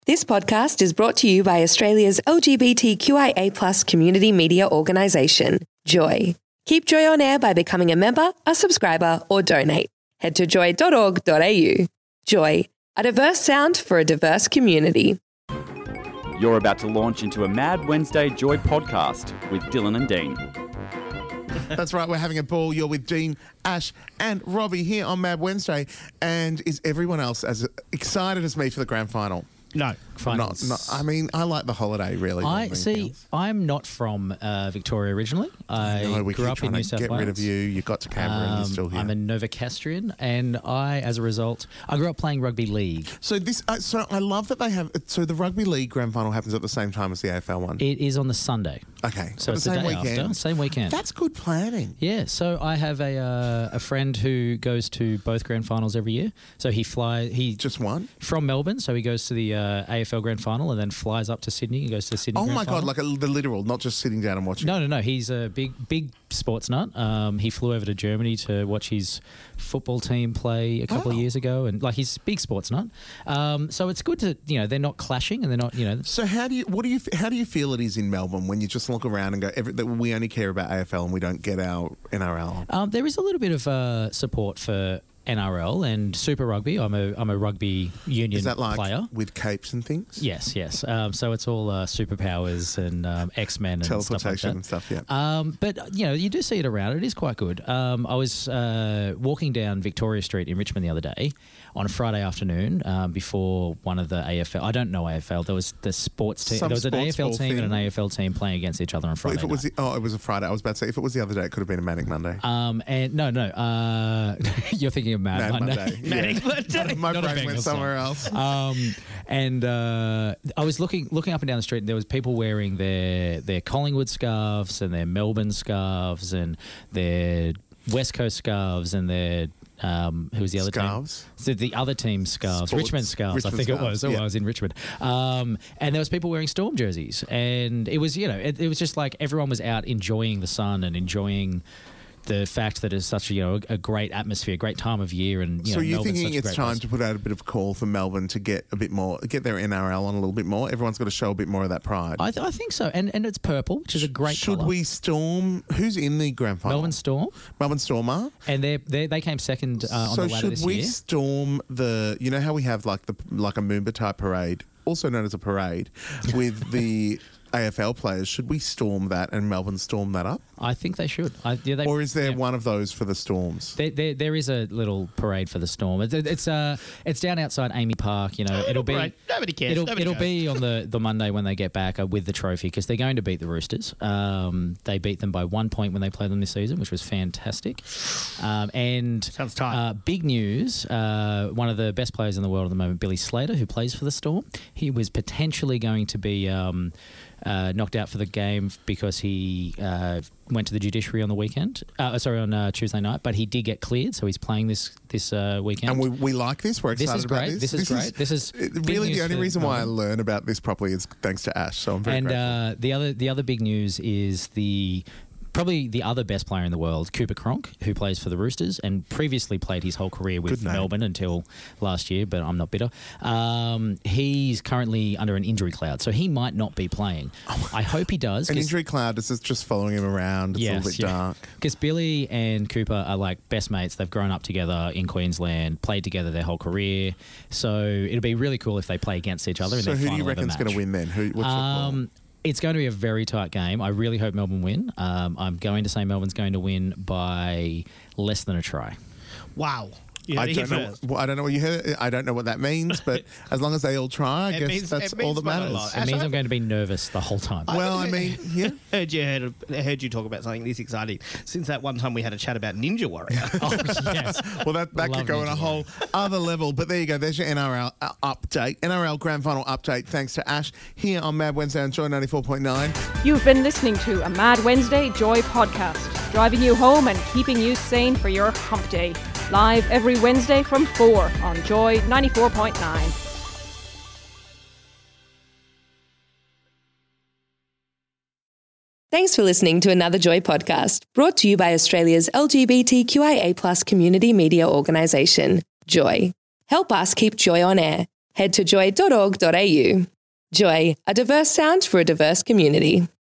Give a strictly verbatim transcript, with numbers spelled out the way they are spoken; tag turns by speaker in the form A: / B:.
A: This podcast is brought to you by Australia's L G B T Q I A plus community media organisation, Joy. Keep Joy on air by becoming a member, a subscriber or donate. Head to joy dot org dot a u. Joy, a diverse sound for a diverse community.
B: You're about to launch into a Mad Wednesday Joy podcast with Dylan and Dean.
C: That's right, we're having a ball. You're with Dean, Ash and Robbie here on Mad Wednesday. And is everyone else as excited as me for the grand final?
D: No,
C: Not, not, I mean, I like the holiday, really.
D: I see. I'm not from uh, Victoria originally. I
C: no, we
D: grew
C: keep
D: up
C: trying
D: in New
C: to
D: South
C: get
D: Wales.
C: rid of you. You got to Canberra
D: Um,
C: and you're still here.
D: I'm a Novocastrian, and I, as a result, I grew up playing rugby league.
C: So this, uh, so I love that they have. So the rugby league grand final happens at the same time as the A F L one.
D: It is on the Sunday,
C: Okay,
D: so
C: at
D: it's
C: the
D: the
C: same
D: day
C: weekend.
D: after, same weekend.
C: That's good planning.
D: Yeah, so I have a uh, a friend who goes to both grand finals every year. So he fly he
C: Just one?
D: from Melbourne, so he goes to the uh, A F L grand final and then flies up to Sydney and goes to the Sydney.
C: Oh
D: grand
C: my
D: final.
C: god, like a, the literal, not just sitting down and watching.
D: No, no, no. He's a big, big sports nut. Um, he flew over to Germany to watch his football team play a couple
C: Oh.
D: of years ago, and like he's a big sports nut. Um, so it's good to, you know, they're not clashing and they're not, you know.
C: So how do you what do you how do you feel it is in Melbourne when you just look around and go every, that we only care about A F L and we don't get our N R L?
D: Um, there is a little bit of uh, support for N R L and Super Rugby. I'm a I'm a rugby union
C: Is that like
D: player.
C: with capes and things?
D: Yes, yes. Um, so it's all uh, superpowers and um, X-Men and stuff like
C: Teleportation
D: that.
C: and stuff, yeah.
D: Um, but, you know, you do see it around. It is quite good. Um, I was uh, walking down Victoria Street in Richmond the other day on a Friday afternoon um, before one of the A F L. I don't know A F L. There was the sports team.
C: Some
D: There was an A F L
C: sports ball
D: team and an
C: thing.
D: A F L team playing against each other on
C: Well,
D: Friday
C: if it was
D: night.
C: the, oh, it was a Friday. I was about to say if it was the other day, it could have been a Manic Monday.
D: Um, and no, no. Uh, you're thinking of Mad,
C: Mad
D: Monday.
C: Monday.
D: Manic Monday.
C: My
D: Not a
C: brain went
D: Bengals song.
C: somewhere else.
D: Um, and uh, I was looking looking up and down the street, and there was people wearing their their Collingwood scarves and their Melbourne scarves and their West Coast scarves and their um, who was the other
C: Scarves?
D: team? So the other team's scarves,
C: Sports-
D: Richmond scarves,
C: Richmond
D: I think
C: scarves,
D: it was. Oh,
C: yeah.
D: I was in Richmond, um, and there was people wearing Storm jerseys, and it was you know it, it was just like everyone was out enjoying the sun and enjoying the fact that it's such a, you know, a great atmosphere, great time of year, and you
C: So
D: know,
C: you're
D: Melbourne's
C: thinking
D: such a
C: it's
D: great
C: time
D: place.
C: to put out a bit of a call for Melbourne to get a bit more, get their N R L on a little bit more. Everyone's got to show a bit more of that pride.
D: I, th- I think so, and and it's purple, which is a great
C: Should
D: colour.
C: we storm? Who's in the grand final?
D: Melbourne Storm,
C: Melbourne Storm are.
D: and they they they came second uh, on
C: so
D: the ladder
C: should
D: this
C: we
D: year.
C: storm the? You know how we have like the like a Moomba type parade, also known as a parade, with the A F L players. Should we storm that and Melbourne storm that up,
D: I think they should. I, yeah, they,
C: or is there
D: yeah.
C: one of those for the Storms?
D: There, there, there is a little parade for the Storm. It's it's uh it's down outside Amy Park. You know, it'll be
E: parade. Nobody cares.
D: It'll,
E: Nobody
D: it'll
E: goes.
D: be on the, the Monday when they get back uh, with the trophy because they're going to beat the Roosters. Um, they beat them by one point when they played them this season, which was fantastic. Um, and
E: Sounds tight.
D: Uh, big news: uh, one of the best players in the world at the moment, Billy Slater, who plays for the Storm, he was potentially going to be. Um, Uh, knocked out for the game because he uh, went to the judiciary on the weekend. Uh, sorry, on uh, Tuesday night, but he did get cleared, so he's playing this this uh, weekend.
C: And we, we like this. We're
D: This
C: excited
D: is
C: about
D: great.
C: this.
D: This is great. This is
C: it-
D: big
C: really
D: news
C: the only
D: for
C: reason why I
D: Melbourne.
C: learn about this properly is thanks to Ash. So I'm very
D: and
C: grateful.
D: uh, the other the other big news is the. Probably the other best player in the world, Cooper Cronk, who plays for the Roosters and previously played his whole career with
C: Good name.
D: Melbourne until last year, but I'm not bitter. Um, he's currently under an injury cloud, so he might not be playing. I hope he does.
C: An
D: 'cause-
C: injury cloud is just following him around. It's a little bit dark.
D: Because Billy and Cooper are like best mates. They've grown up together in Queensland, played together their whole career. So it'll be really cool if they play against each other in
C: So
D: their
C: who do
D: final
C: you
D: ever
C: reckon's going
D: match.
C: to win then? Who? What's your call?
D: Um, it's going to be a very tight game. I really hope Melbourne win. Um, I'm going to say Melbourne's going to win by less than a try.
E: Wow. You
C: I
E: heard it here
C: don't know.
E: first.
C: Well, I don't know what you heard. I don't know what that means, but as long as they all try, I
E: It
C: guess
E: means-
C: that's
E: it means
C: all that
E: quite a
C: matters.
E: lot.
D: It
E: Actually,
D: means
E: I
D: I'm going to be nervous the whole time.
C: Well, I mean, yeah.
E: Heard you heard, heard you talk about something this exciting since that one time we had a chat about Ninja Warrior.
D: oh, yes.
C: Well, that, that
D: Love
C: could go on a
D: Ninja
C: whole other level. But there you go. There's your N R L uh, update. N R L Grand Final update. Thanks to Ash here on Mad Wednesday on Joy ninety-four point nine.
F: You've been listening to a Mad Wednesday Joy podcast, driving you home and keeping you sane for your hump day. Live every Wednesday from four on Joy ninety-four point nine.
A: Thanks for listening to another Joy podcast, brought to you by Australia's L G B T Q I A plus community media organisation, Joy. Help us keep Joy on air. head to joy dot org dot a u. Joy, a diverse sound for a diverse community.